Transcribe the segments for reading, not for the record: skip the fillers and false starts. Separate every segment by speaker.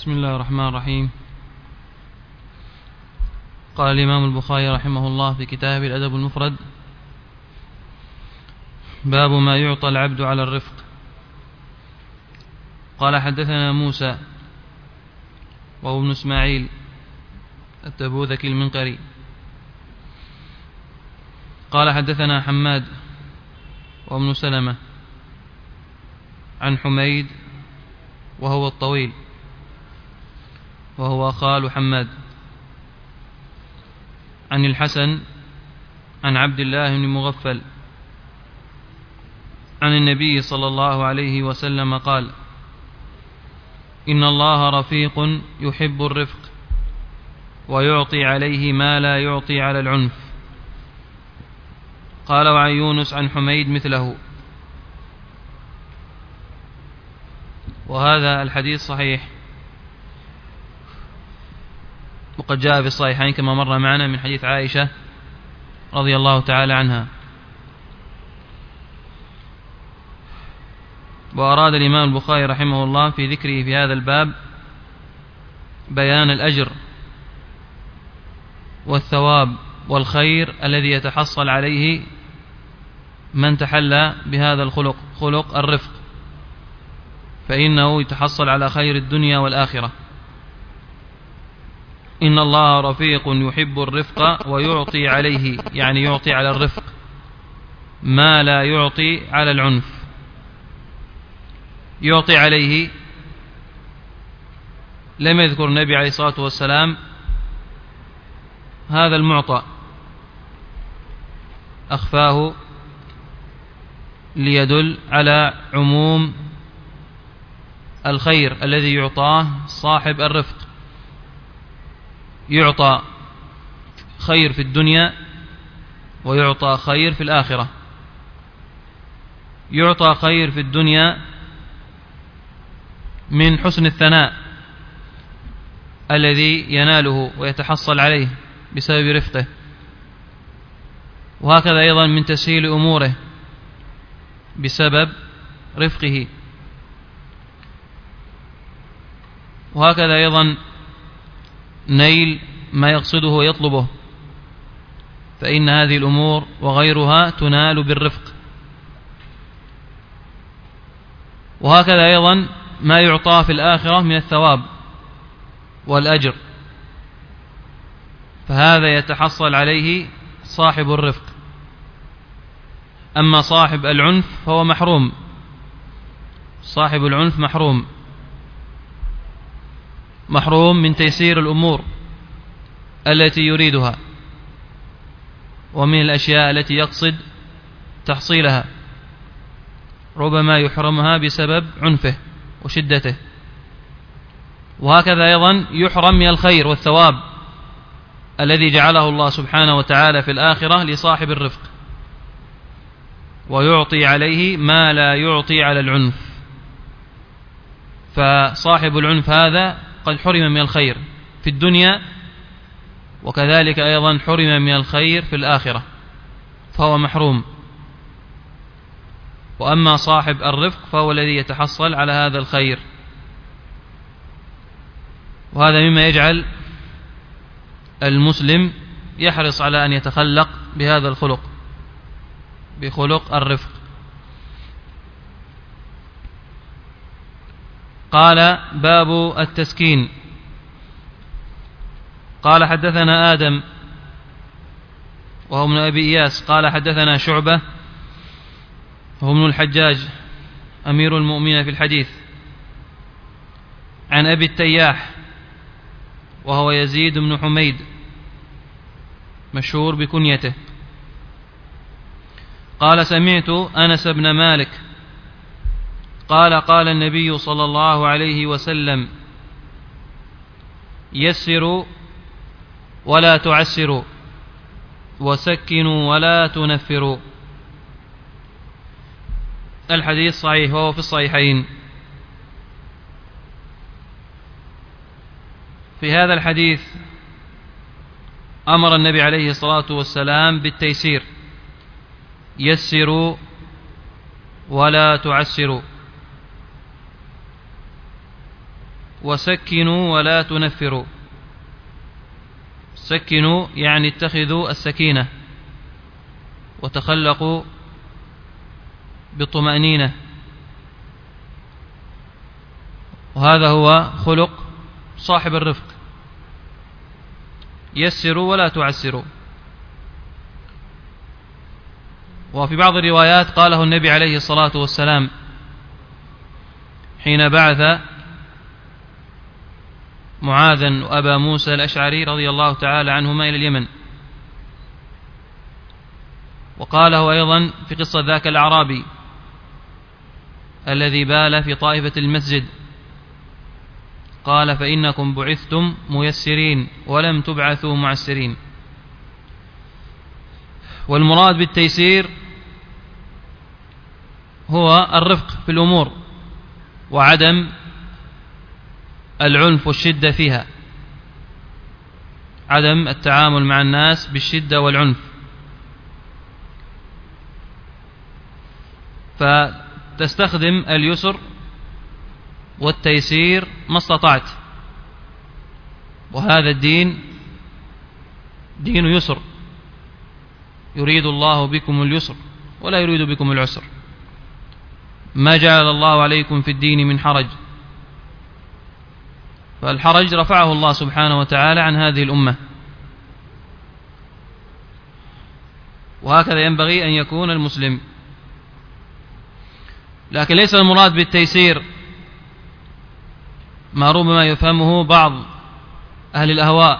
Speaker 1: بسم الله الرحمن الرحيم. قال الإمام البخاري رحمه الله في كتابه الأدب المفرد: باب ما يعطى العبد على الرفق. قال: حدثنا موسى وهو ابن إسماعيل التبوذكي المنقري قال: حدثنا حماد وابن سلمة عن حميد وهو الطويل وهو خال حماد عن الحسن عن عبد الله بن مغفل عن النبي صلى الله عليه وسلم قال: إن الله رفيق يحب الرفق ويعطي عليه ما لا يعطي على العنف. قال: وعن يونس عن حميد مثله. وهذا الحديث صحيح، وقد جاء في الصحيحين كما مر معنا من حديث عائشة رضي الله تعالى عنها. وأراد الإمام البخاري رحمه الله في ذكره في هذا الباب بيان الأجر والثواب والخير الذي يتحصل عليه من تحلى بهذا الخلق، خلق الرفق، فإنه يتحصل على خير الدنيا والآخرة. إن الله رفيق يحب الرفق ويعطي عليه، يعني يعطي على الرفق ما لا يعطي على العنف. يعطي عليه لم يذكر النبي عليه الصلاة والسلام هذا المعطى، أخفاه ليدل على عموم الخير الذي يعطاه صاحب الرفق. يعطى خير في الدنيا ويعطى خير في الآخرة. يعطى خير في الدنيا من حسن الثناء الذي يناله ويتحصل عليه بسبب رفقه، وهكذا أيضا من تسهيل أموره بسبب رفقه، وهكذا أيضا نيل ما يقصده ويطلبه، فإن هذه الأمور وغيرها تنال بالرفق. وهكذا أيضا ما يعطى في الآخرة من الثواب والأجر، فهذا يتحصل عليه صاحب الرفق. أما صاحب العنف فهو محروم. صاحب العنف محروم من تيسير الأمور التي يريدها ومن الأشياء التي يقصد تحصيلها، ربما يحرمها بسبب عنفه وشدته. وهكذا أيضا يحرم من الخير والثواب الذي جعله الله سبحانه وتعالى في الآخرة لصاحب الرفق، ويعطي عليه ما لا يعطي على العنف. فصاحب العنف هذا قد حرم من الخير في الدنيا، وكذلك أيضا حرم من الخير في الآخرة، فهو محروم. وأما صاحب الرفق فهو الذي يتحصل على هذا الخير. وهذا مما يجعل المسلم يحرص على أن يتخلق بهذا الخلق، بخلق الرفق. قال: باب التسكين. قال: حدثنا آدم وهو ابن أبي إياس قال: حدثنا شعبة وهو ابن الحجاج أمير المؤمنين في الحديث عن أبي التياح وهو يزيد بن حميد مشهور بكنيته قال: سمعت أنس بن مالك قال: قال النبي صلى الله عليه وسلم: يسروا ولا تعسروا وسكنوا ولا تنفروا. الحديث صحيح وهو في الصحيحين. في هذا الحديث أمر النبي عليه الصلاة والسلام بالتيسير: يسروا ولا تعسروا. وسكنوا ولا تنفروا. سكنوا يعني اتخذوا السكينة وتخلقوا بالطمأنينة، وهذا هو خلق صاحب الرفق. يسروا ولا تعسروا. وفي بعض الروايات قاله النبي عليه الصلاة والسلام حين بعث معاذا وأبا موسى الأشعري رضي الله تعالى عنهما إلى اليمن، وقاله أيضا في قصة ذاك الأعرابي الذي بال في طائفة المسجد، قال: فإنكم بعثتم ميسرين ولم تبعثوا معسرين. والمراد بالتيسير هو الرفق في الأمور وعدم العنف والشدة فيها، عدم التعامل مع الناس بالشدة والعنف. فتستخدم اليسر والتيسير ما استطعت، وهذا الدين دين يسر، يريد الله بكم اليسر ولا يريد بكم العسر، ما جعل الله عليكم في الدين من حرج. فالحرج رفعه الله سبحانه وتعالى عن هذه الأمة، وهكذا ينبغي أن يكون المسلم. لكن ليس المراد بالتيسير ما ربما يفهمه بعض أهل الأهواء،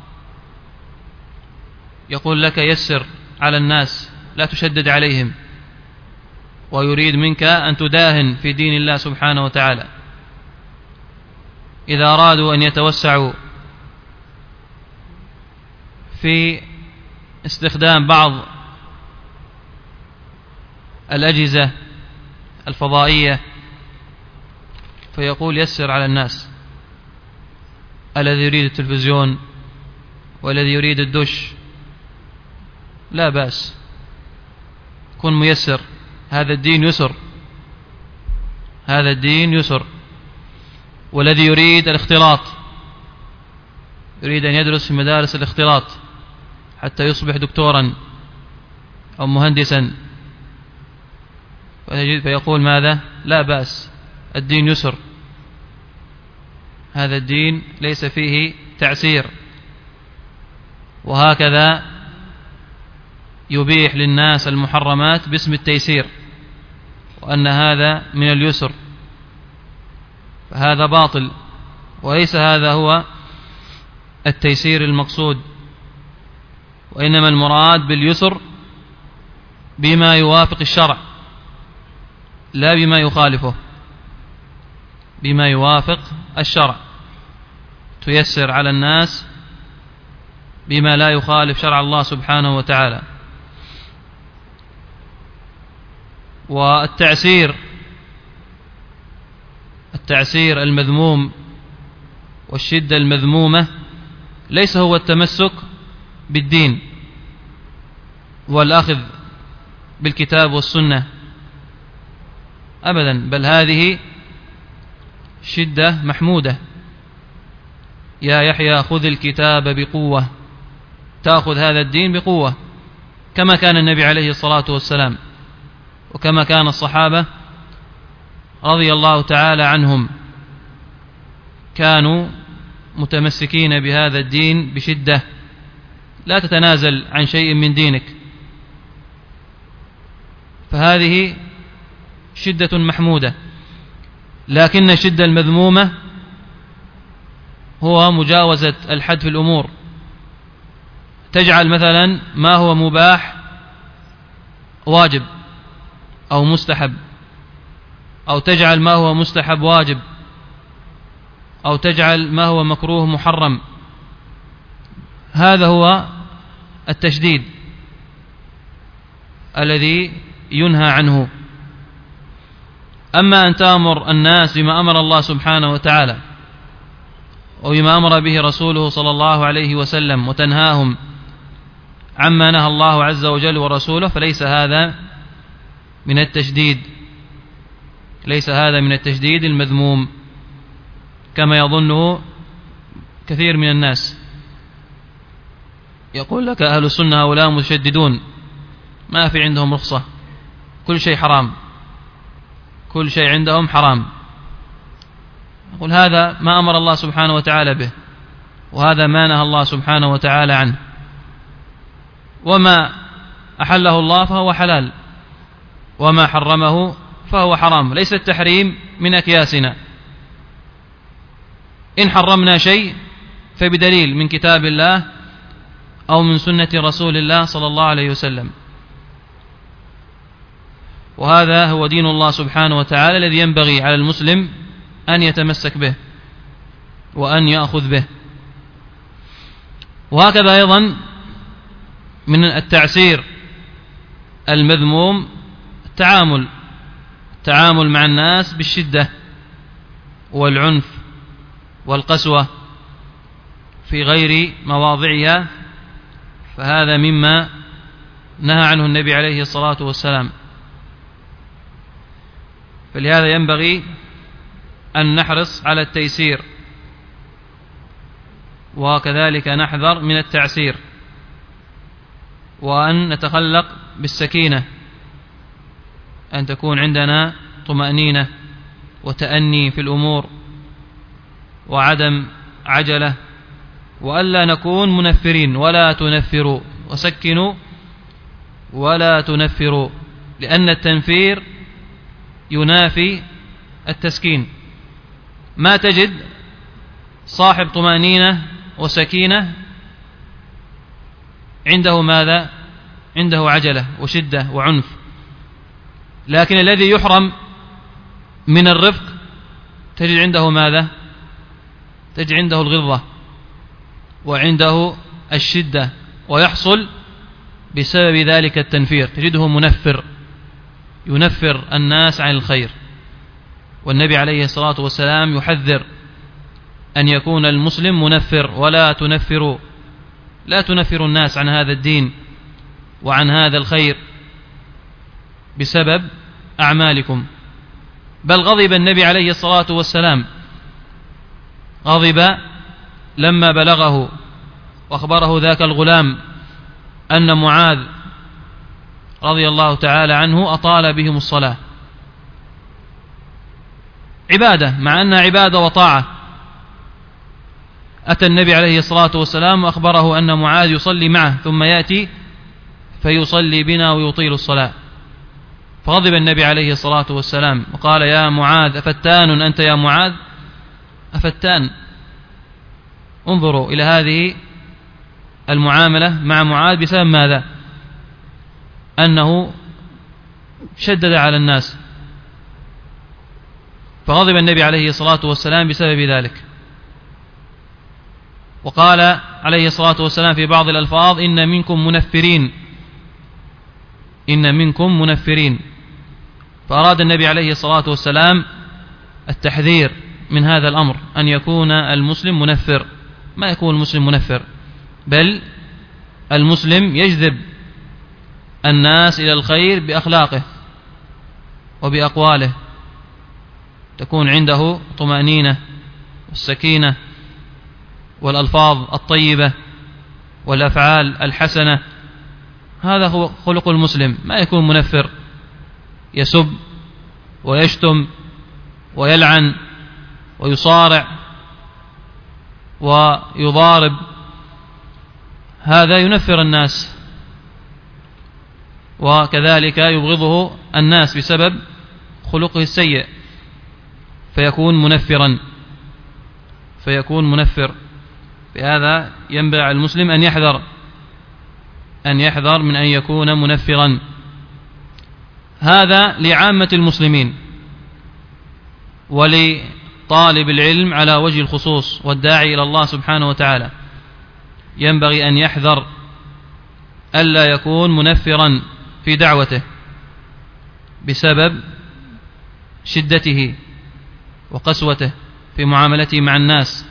Speaker 1: يقول لك يسر على الناس لا تشدد عليهم، ويريد منك أن تداهن في دين الله سبحانه وتعالى. إذا أرادوا أن يتوسعوا في استخدام بعض الأجهزة الفضائية فيقول يسر على الناس، الذي يريد التلفزيون والذي يريد الدش لا بأس، كن ميسر، هذا الدين يسر، هذا الدين يسر. والذي يريد الاختلاط، يريد أن يدرس في مدارس الاختلاط حتى يصبح دكتورا أو مهندسا، فيقول ماذا؟ لا بأس، الدين يسر، هذا الدين ليس فيه تعسير. وهكذا يبيح للناس المحرمات باسم التيسير، وأن هذا من اليسر، فهذا باطل، وليس هذا هو التيسير المقصود. وإنما المراد باليسر بما يوافق الشرع لا بما يخالفه، بما يوافق الشرع، تيسر على الناس بما لا يخالف شرع الله سبحانه وتعالى. والتعسير المذموم والشدة المذمومة ليس هو التمسك بالدين والأخذ بالكتاب والسنة أبدا، بل هذه شدة محمودة. يا يحيى خذ الكتاب بقوة، تأخذ هذا الدين بقوة، كما كان النبي عليه الصلاة والسلام، وكما كان الصحابة رضي الله تعالى عنهم، كانوا متمسكين بهذا الدين بشدة، لا تتنازل عن شيء من دينك. فهذه شدة محمودة. لكن الشدة المذمومة هو مجاوزة الحد في الأمور، تجعل مثلا ما هو مباح واجب أو مستحب، أو تجعل ما هو مستحب واجب، أو تجعل ما هو مكروه محرم. هذا هو التشديد الذي ينهى عنه. أما أن تأمر الناس بما أمر الله سبحانه وتعالى وبما أمر به رسوله صلى الله عليه وسلم، وتنهاهم عما نهى الله عز وجل ورسوله، فليس هذا من التشديد، ليس هذا من التشديد المذموم، كما يظنه كثير من الناس. يقول لك أهل السنة هؤلاء مشددون، ما في عندهم رخصة، كل شيء حرام، كل شيء عندهم حرام. يقول هذا ما أمر الله سبحانه وتعالى به، وهذا ما نهى الله سبحانه وتعالى عنه، وما أحله الله فهو حلال، وما حرمه فهو حرام. ليس التحريم من أكياسنا، إن حرمنا شيء فبدليل من كتاب الله أو من سنة رسول الله صلى الله عليه وسلم. وهذا هو دين الله سبحانه وتعالى الذي ينبغي على المسلم أن يتمسك به وأن يأخذ به. وهكذا أيضا من التعسير المذموم التعامل مع الناس بالشدة والعنف والقسوة في غير مواضعها، فهذا مما نهى عنه النبي عليه الصلاة والسلام. فلهذا ينبغي أن نحرص على التيسير، وكذلك نحذر من التعسير، وأن نتخلق بالسكينة، أن تكون عندنا طمأنينة وتأني في الأمور وعدم عجلة، وألا نكون منفرين. ولا تنفروا، وسكنوا ولا تنفروا، لأن التنفير ينافي التسكين. ما تجد صاحب طمأنينة وسكينة عنده ماذا؟ عنده عجلة وشدة وعنف. لكن الذي يحرم من الرفق تجد عنده ماذا؟ تجد عنده الغلظة وعنده الشدة، ويحصل بسبب ذلك التنفير، تجده ينفر الناس عن الخير. والنبي عليه الصلاة والسلام يحذر أن يكون المسلم منفر. ولا تنفروا، لا تنفروا الناس عن هذا الدين وعن هذا الخير بسبب أعمالكم. بل غضب النبي عليه الصلاة والسلام، غضب لما بلغه وأخبره ذاك الغلام أن معاذ رضي الله تعالى عنه أطال بهم الصلاة، عبادة مع أنها عبادة وطاعة. أتى النبي عليه الصلاة والسلام وأخبره أن معاذ يصلي معه ثم يأتي فيصلي بنا ويطيل الصلاة، فغضب النبي عليه الصلاة والسلام وقال: يا معاذ أفتان أنت يا معاذ؟ أفتان. انظروا إلى هذه المعاملة مع معاذ بسبب ماذا؟ أنه شدد على الناس، فغضب النبي عليه الصلاة والسلام بسبب ذلك. وقال عليه الصلاة والسلام في بعض الألفاظ: إن منكم منفرين. فأراد النبي عليه الصلاة والسلام التحذير من هذا الأمر، أن يكون المسلم منفر. ما يكون المسلم منفر، بل المسلم يجذب الناس إلى الخير بأخلاقه وبأقواله، تكون عنده طمأنينة والسكينة والألفاظ الطيبة والأفعال الحسنة. هذا هو خلق المسلم. ما يكون منفر يسب ويشتم ويلعن ويصارع ويضارب، هذا ينفر الناس، وكذلك يبغضه الناس بسبب خلقه السيء، فيكون منفر. بهذا ينبغي على المسلم أن يحذر من أن يكون منفرا. هذا لعامة المسلمين، ولطالب العلم على وجه الخصوص والداعي إلى الله سبحانه وتعالى ينبغي أن يحذر ألا يكون منفرا في دعوته بسبب شدته وقسوته في معاملته مع الناس.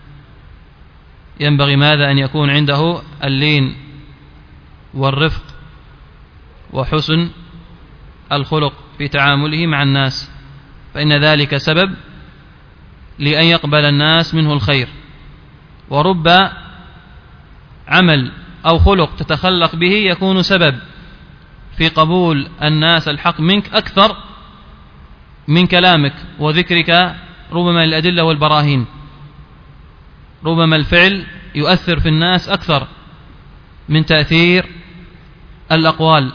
Speaker 1: ينبغي ماذا؟ أن يكون عنده اللين والرفق وحسن الخلق في تعامله مع الناس، فإن ذلك سبب لأن يقبل الناس منه الخير. ورب عمل أو خلق تتخلق به يكون سبب في قبول الناس الحق منك أكثر من كلامك وذكرك ربما الأدلة والبراهين. ربما الفعل يؤثر في الناس أكثر من تأثير الأقوال.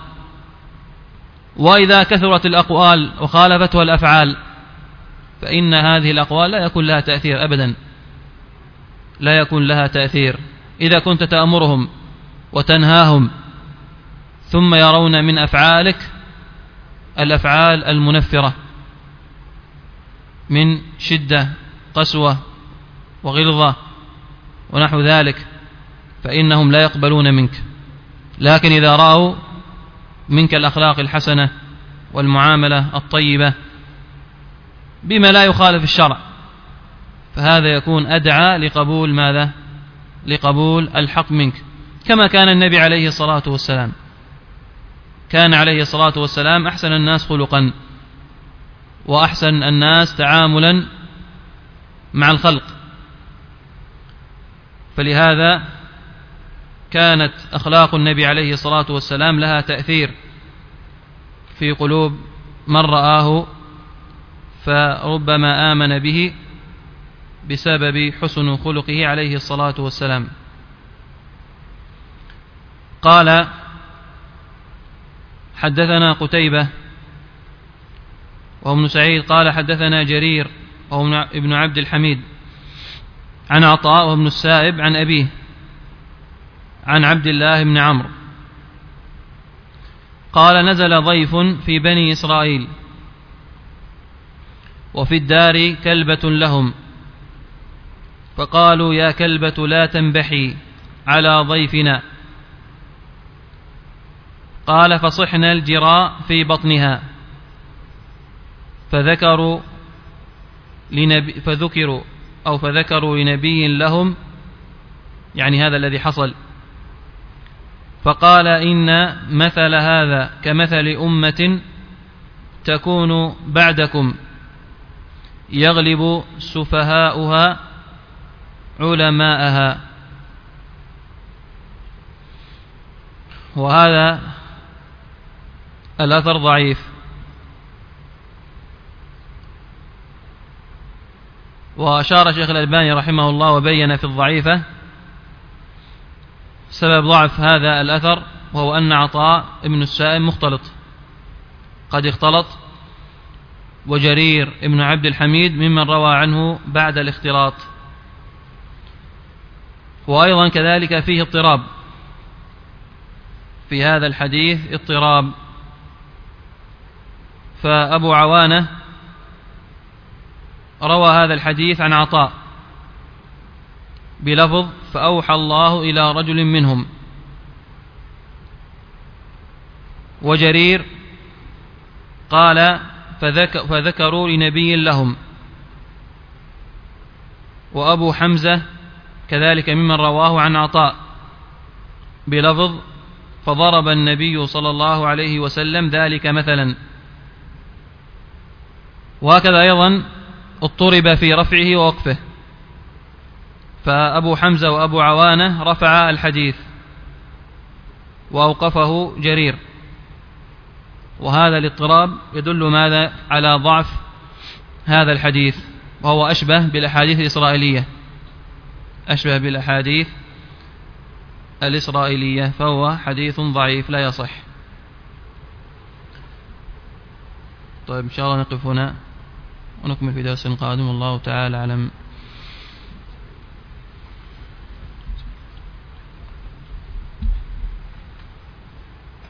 Speaker 1: وإذا كثرت الأقوال وخالفتها الأفعال فإن هذه الأقوال لا يكون لها تأثير أبدا، لا يكون لها تأثير. إذا كنت تأمرهم وتنهاهم ثم يرون من أفعالك الأفعال المنفرة من شدة قسوة وغلظة ونحو ذلك فإنهم لا يقبلون منك. لكن إذا رأوا منك الأخلاق الحسنة والمعاملة الطيبة بما لا يخالف الشرع فهذا يكون أدعى لقبول ماذا؟ لقبول الحق منك. كما كان النبي عليه الصلاة والسلام، كان عليه الصلاة والسلام أحسن الناس خلقا وأحسن الناس تعاملا مع الخلق، فلهذا كانت أخلاق النبي عليه الصلاة والسلام لها تأثير في قلوب من رآه فربما آمن به بسبب حسن خلقه عليه الصلاة والسلام. قال حدثنا قتيبة وهو ابن سعيد قال حدثنا جرير وهو ابن عبد الحميد عن عطاء وابن السائب عن أبيه عن عبد الله بن عمرو قال نزل ضيف في بني إسرائيل وفي الدار كلبة لهم فقالوا يا كلبة لا تنبحي على ضيفنا. قال فصحنا الجراء في بطنها فذكروا لنبي لهم، يعني هذا الذي حصل، فقال إن مثل هذا كمثل أمة تكون بعدكم يغلب سفهاؤها علماءها. وهذا الأثر ضعيف، وأشار شيخ الألباني رحمه الله وبين في الضعيفة سبب ضعف هذا الأثر، وهو أن عطاء ابن السائب مختلط، قد اختلط، وجرير ابن عبد الحميد ممن روى عنه بعد الاختلاط. وأيضا كذلك فيه اضطراب في هذا الحديث، اضطراب. فأبو عوانة روى هذا الحديث عن عطاء بلفظ فأوحى الله إلى رجل منهم، وجرير قال فذكروا لنبي لهم، وأبو حمزة كذلك ممن رواه عن عطاء بلفظ فضرب النبي صلى الله عليه وسلم ذلك مثلا. وهكذا أيضا اضطرب في رفعه ووقفه، فأبو حمزة وأبو عوانة رفع الحديث وأوقفه جرير، وهذا الاضطراب يدل ماذا؟ على ضعف هذا الحديث، وهو أشبه بالأحاديث الإسرائيلية، أشبه بالأحاديث الإسرائيلية، فهو حديث ضعيف لا يصح. طيب إن شاء الله نقف هنا ونكمل في درس قادم، والله تعالى أعلم.